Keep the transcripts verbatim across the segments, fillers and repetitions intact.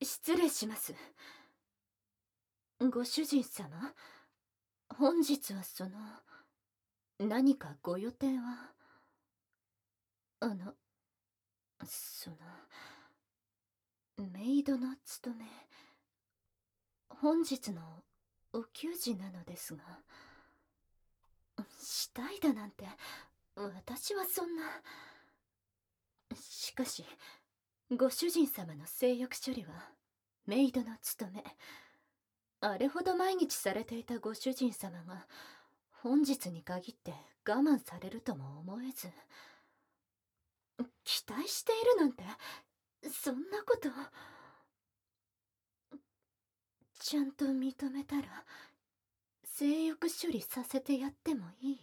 失礼します。ご主人様、本日はその、何かご予定は？あの、その、メイドの務め、本日のお給仕なのですが、したいだなんて、私はそんな。しかし、ご主人様の性欲処理は、メイドの務め。あれほど毎日されていたご主人様が、本日に限って我慢されるとも思えず、期待しているなんて、そんなこと。ちゃんと認めたら、性欲処理させてやってもいい？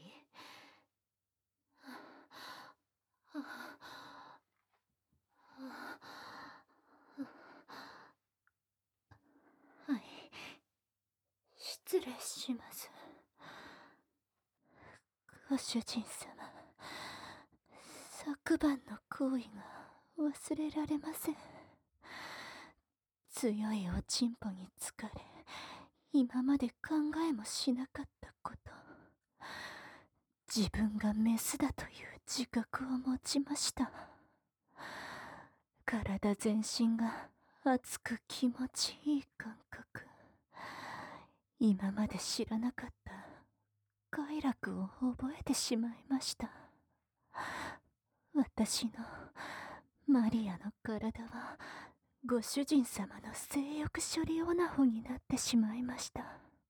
はい、失礼します。ご主人様、昨晩の行為が忘れられません。強いおちんぽに疲れ、今まで考えもしなかったこと。自分がメスだという自覚を持ちました。体全身が熱く気持ちいい感覚。今まで知らなかった快楽を覚えてしまいました。私のマリアの体はご主人様の性欲処理オナホになってしまいました。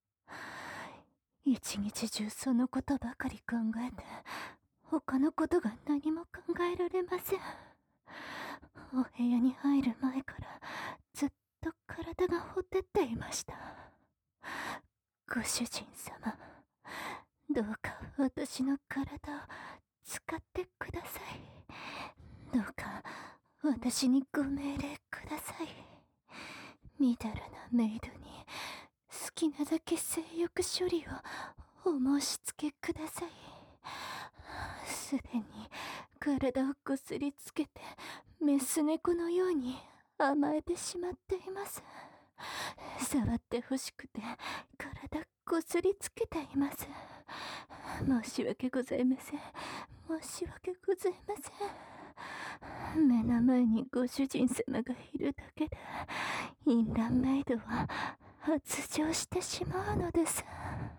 一日中そのことばかり考えて、他のことが何も考えられません。お部屋に入る前からずっと体がほてっていました。ご主人様、どうか私の体を使ってください。どうか私にご命令ください。みだらなメイドに好きなだけ性欲処理をお申し付けください。すでに体をこすりつけてメス猫のように甘えてしまっています。触ってほしくて体こすりつけています。申し訳ございません。申し訳ございません。目の前にご主人様がいるだけで淫乱メイドは発情してしまうのです。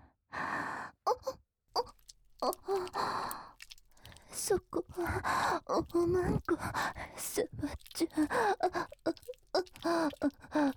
そこはおまんこ触っちゃ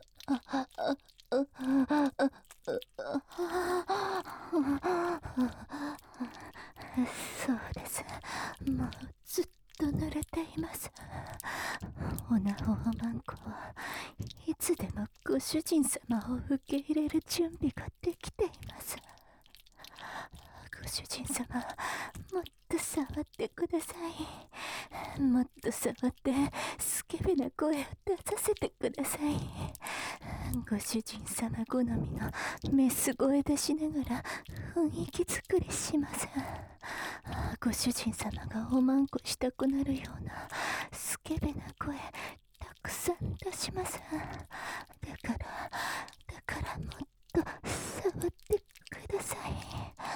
そうです。もうずっと濡れています。おなほおまんこはいつでもご主人様を受け入れる準備ができています。ご主人様、もっと触ってください。もっと触ってスケベな声を出させてください。ご主人様好みのメス声出しながら雰囲気作りします。ご主人様がおまんこしたくなるようなスケベな声たくさん出します。だからだからもっと触ってください。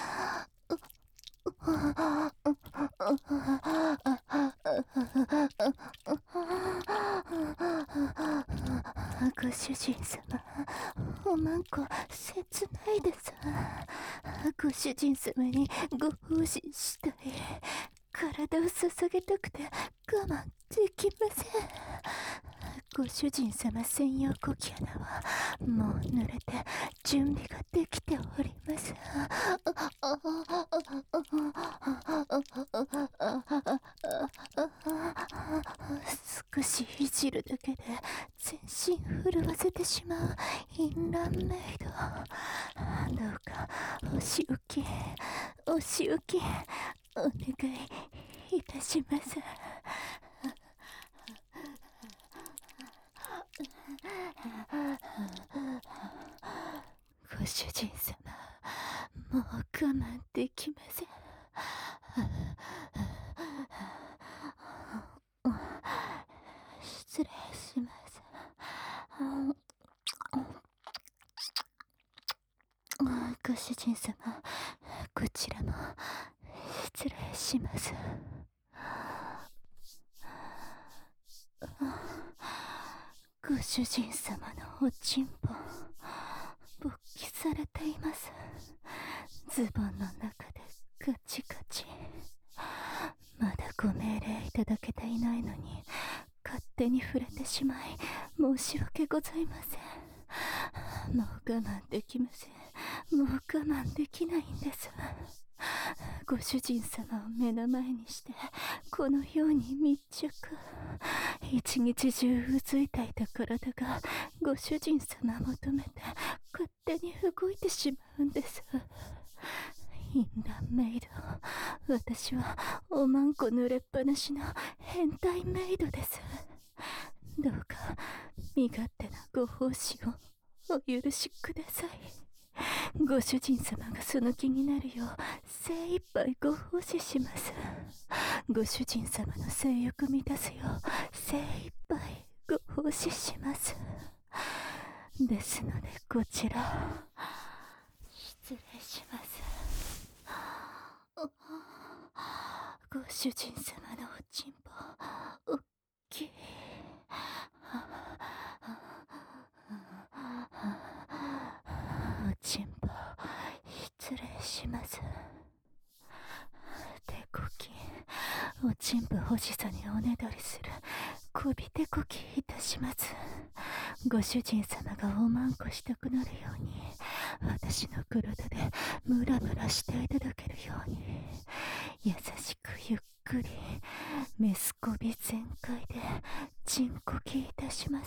ご主人様、おまんこ切ないです。ご主人様にご奉仕したい。体を捧げたくて我慢できません。ご主人様専用コキアナはもう濡れて準備ができております。少しいじるだけで全身震わせてしまう淫乱メイド。どうかお仕置きお仕置きお願いいたします。ご主人様、もう我慢できません。失礼します。 主人様、こちらも失礼します。ご主人様のおちんぽ勃起されています。ズボンの中でカチカチ。まだご命令いただけていないのに勝手に触れてしまい申し訳ございません。もう我慢できません。もう我慢できないんです。ご主人様を目の前にしてこのように密着。一日中うずいていた体がご主人様求めて勝手に動いてしまうんです。淫乱メイド、私はおまんこ濡れっぱなしの変態メイドです。どうか身勝手なご奉仕をお許しください。ご主人様がその気になるよう精一杯ご奉仕します。ご主人様の性欲満たすよう精一杯ご奉仕します。ですのでこちら失礼します。ご主人様のおちんぽおっきい。おちんぽ失礼します。手こきおちんぽ欲しさにおねだりするこび手こきいたします。ご主人様がおまんこしたくなるように私の体でムラムラしていただけるように優しくゆっくりメスこび全開でチンこきいたします。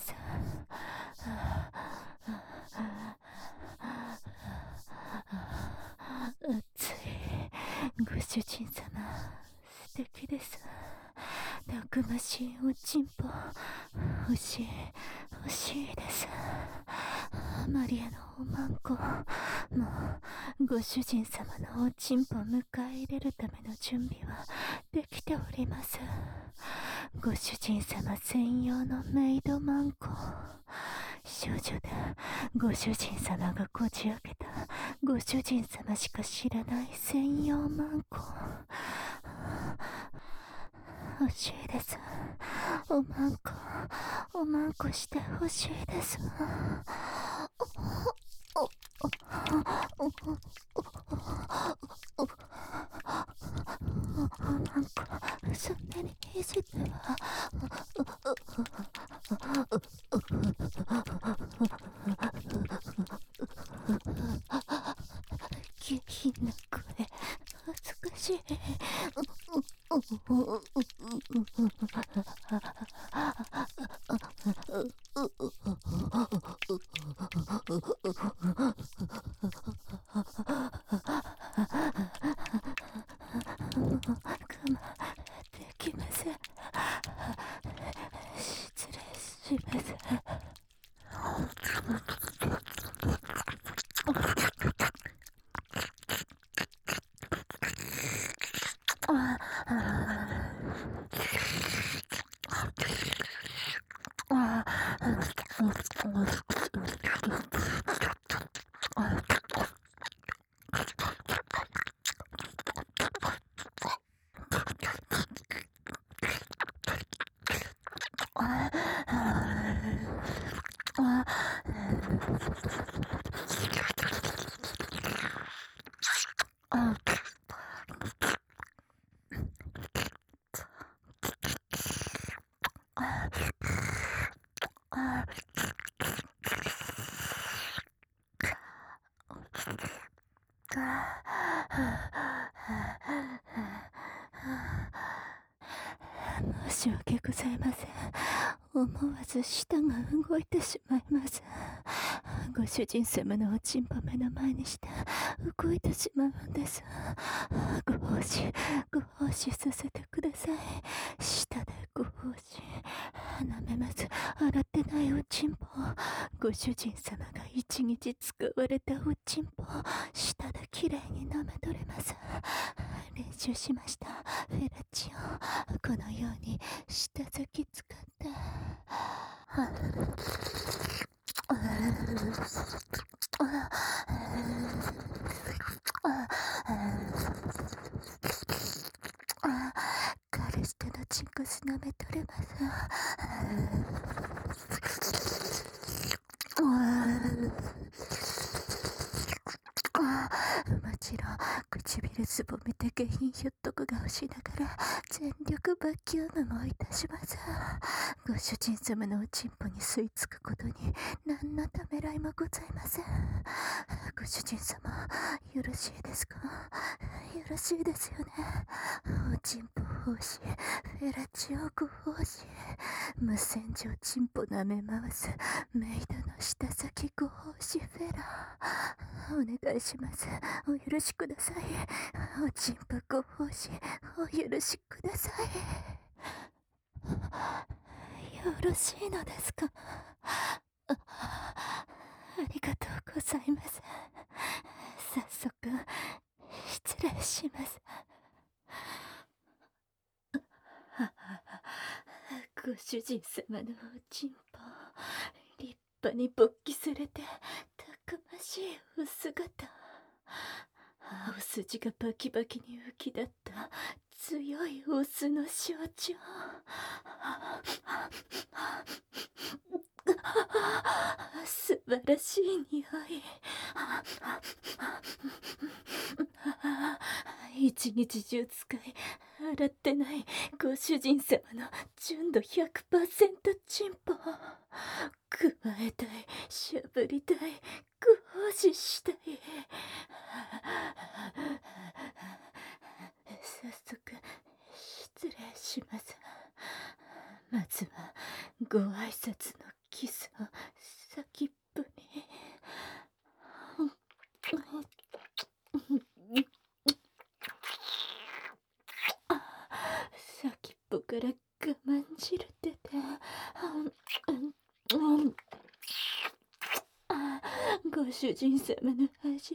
熱いご主人様素敵です。たくましいおちんぽ欲しい欲しいです。マリアのおまんこもうご主人様のおちんぽを迎え入れるための準備はできております。ご主人様専用のメイドマンコ、少女でご主人様がこじ開けたご主人様しか知らない専用マンコ欲しいです。おまんこおまんこしてほしいです。おまんこそんなにいじっては下品な声恥ずかしい。申し訳ございません。思わず舌が動いてしまいます。ご主人様のおちんぽ目の前にして動いてしまうんです。ご奉仕ご奉仕させてください。舌でご奉仕舐めます。洗ってないおちんぽ、ご主人様が一日使われたおちんぽ、舌できれいに舐め取れます。練習しました。フェラチオ、このように舌先使ってすぼめて下品ひょっとこ顔しながら全力バキュームもいたします。ご主人様のおちんぽに吸い付くことに何のためらいもございません。ご主人様、よろしいですか？よろしいですよね。おちんぽ奉仕、フェラチオご奉仕、無線上ちんぽ舐め回すメイドの舌先ご奉仕フェラ。お願いします。お許しください。おちんぽご奉仕、お許しください。よろしいのですか？あ、ありがとうございます。早速、失礼します。ご主人様のおちんぽ、立派に勃起されてたくましいお姿。お筋がバキバキに浮き立った強いオスの象徴。素晴らしい匂い。一日中使い洗ってないご主人様の純度 ひゃくパーセント チンポ。加えたい、しゃぶりたい、ご奉仕したい。早速失礼します。まずはご挨拶のキスを先っぽに。先っぽから我慢汁出て、ご主人様の味。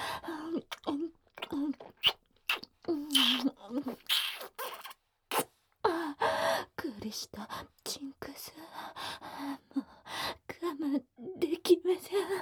苦したチンクス。もう我慢できません。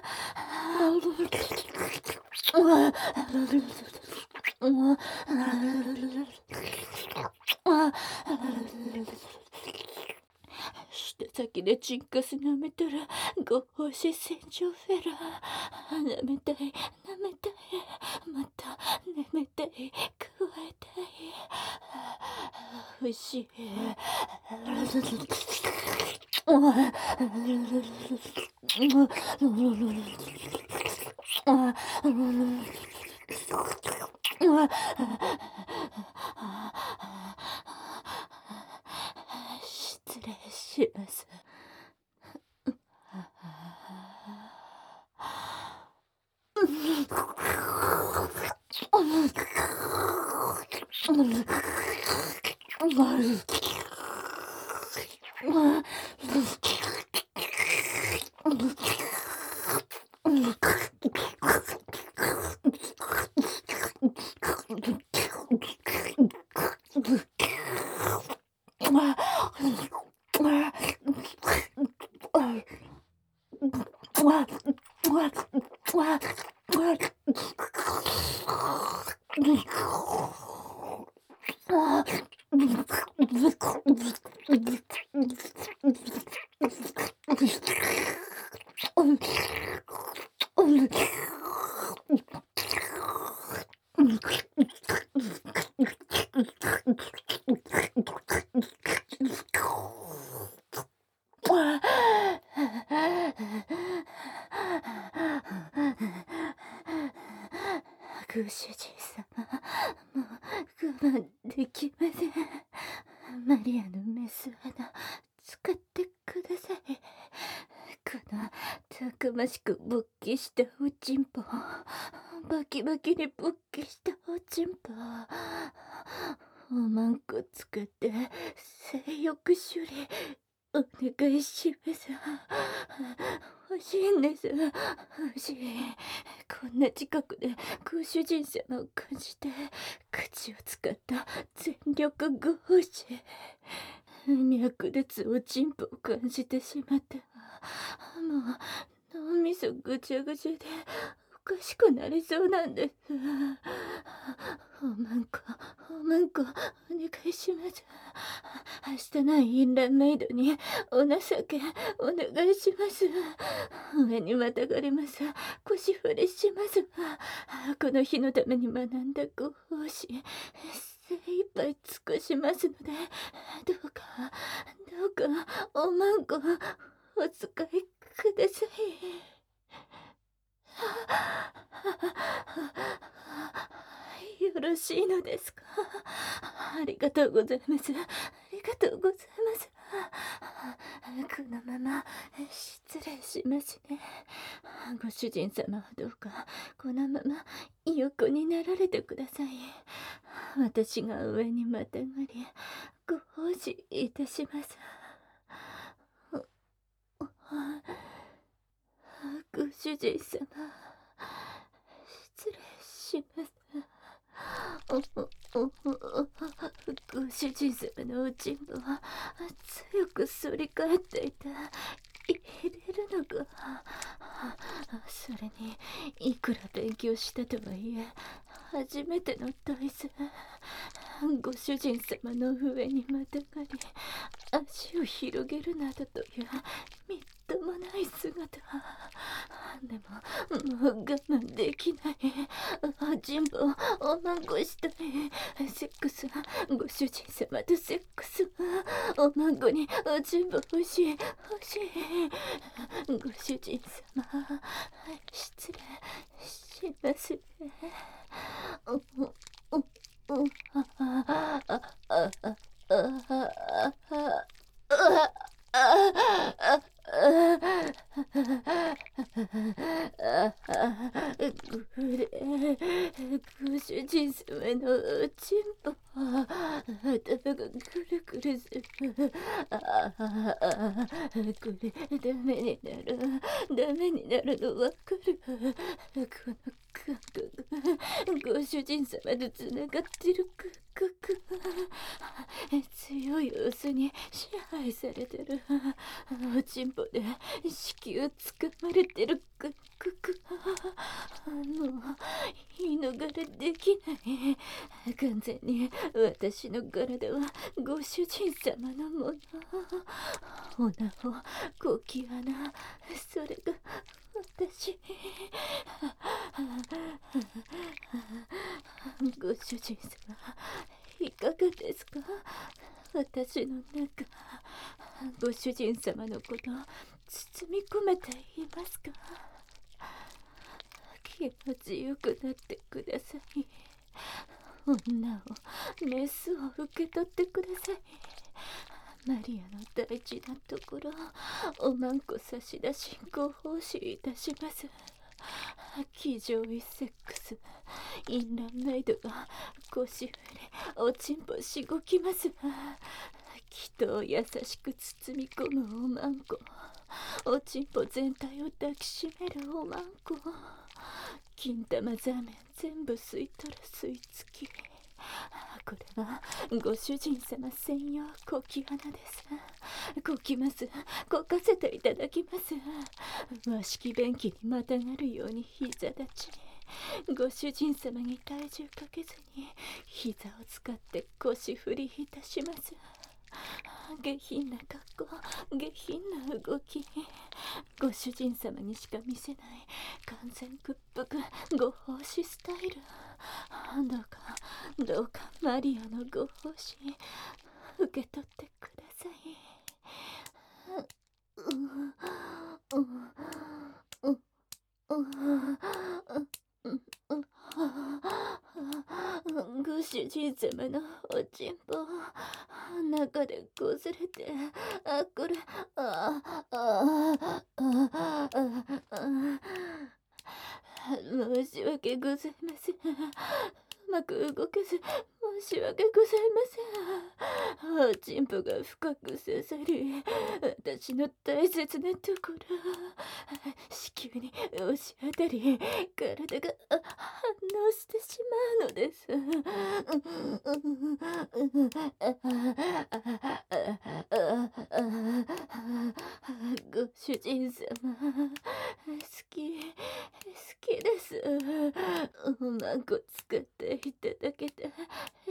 舌先でチンカス舐めたらご奉仕洗浄フェラ。舐めたい、舐めたい、また舐めたい、加えたい。欲しい。失礼します。ご主人様、もう我慢できません。マリアのメス穴、使ってください。このたくましく勃起したおちんぽ、バキバキに勃起したおちんぽ、おまんこ使って性欲処理お願いします。欲しいんです。欲しい。こんな近くでご主人様を感じて、口を使った全力ご奉仕。脈烈おちんぽを感じてしまっては、もう脳みそぐちゃぐちゃでおかしくなりそうなんです。おまんこ、おまんこ、お願いします。 はしたないインランメイドにお情けお願いします。上にまたがります。腰振りします。この日のために学んだご奉仕、精一杯尽くしますので、どうか、どうか、おまんこ、お使いください。よろしいのですか。ありがとうございます。ありがとうございます。このまま失礼しますね。ご主人様はどうかこのまま横になられてください。私が上にまたがりご奉仕いたします。ご主人様、失礼します。ご主人様のおちんぽは強く反り返っていた。入れるのか。それにいくら勉強したとはいえ初めての体勢。ご主人様の上にまたがり足を広げるなどというみっともない姿。でももう我慢できない。人望おまんこしたい。セックス、ご主人様とセックス、おまんこにお人望欲しい欲しい。ご主人様、失礼しますね。おおおおあああああああああこれ、ご主人様のおちんぽ、頭がくるくるする。ああ、これ、ダメになる。ダメになるのわかる。この感覚、ご主人様とつながってる感覚。強いオスに支配されてる。おちんぽで子宮つかまれてる感覚。もう言い逃れできない。完全に私の体はご主人様のもの。おなを小木穴、それが私。ご主人様、いかがですか。私の中、ご主人様のこと包み込めていますか。気持ちよくなってください。女をメスを受け取ってください。マリアの大事なところ、おまんこ差し出しご奉仕いたします。騎乗位セックス、インランメイドが腰振りおちんぽしごきます。人を優しく包み込むおまんこ、おちんぽ全体を抱きしめるおまんこ、金玉座面全部吸い取る吸い付き。これはご主人様専用小木穴です。こきます。こかせていただきます。和式便器にまたがるように膝立ち、ご主人様に体重かけずに膝を使って腰振りいたします。下品な格好、下品な動き、ご主人様にしか見せない完全屈服ご奉仕スタイル。どうかどうかマリアのご奉仕受け取ってください。ご主人様のおちんぽ中でこすれて、あこれあああああ申し訳ございません。うまく動けず申し訳ございません。おちんぽが深く刺さり、私の大切なところ、子宮に押し当たり、体が反応してしまうのです。ご主人様、好き、好きです。おまんこ使っていただけて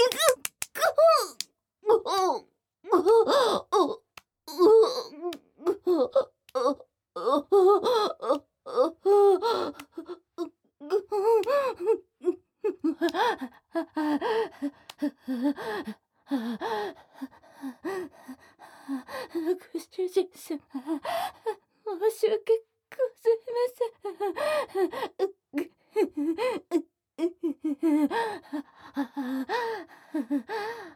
ご主人様、申し訳ございません。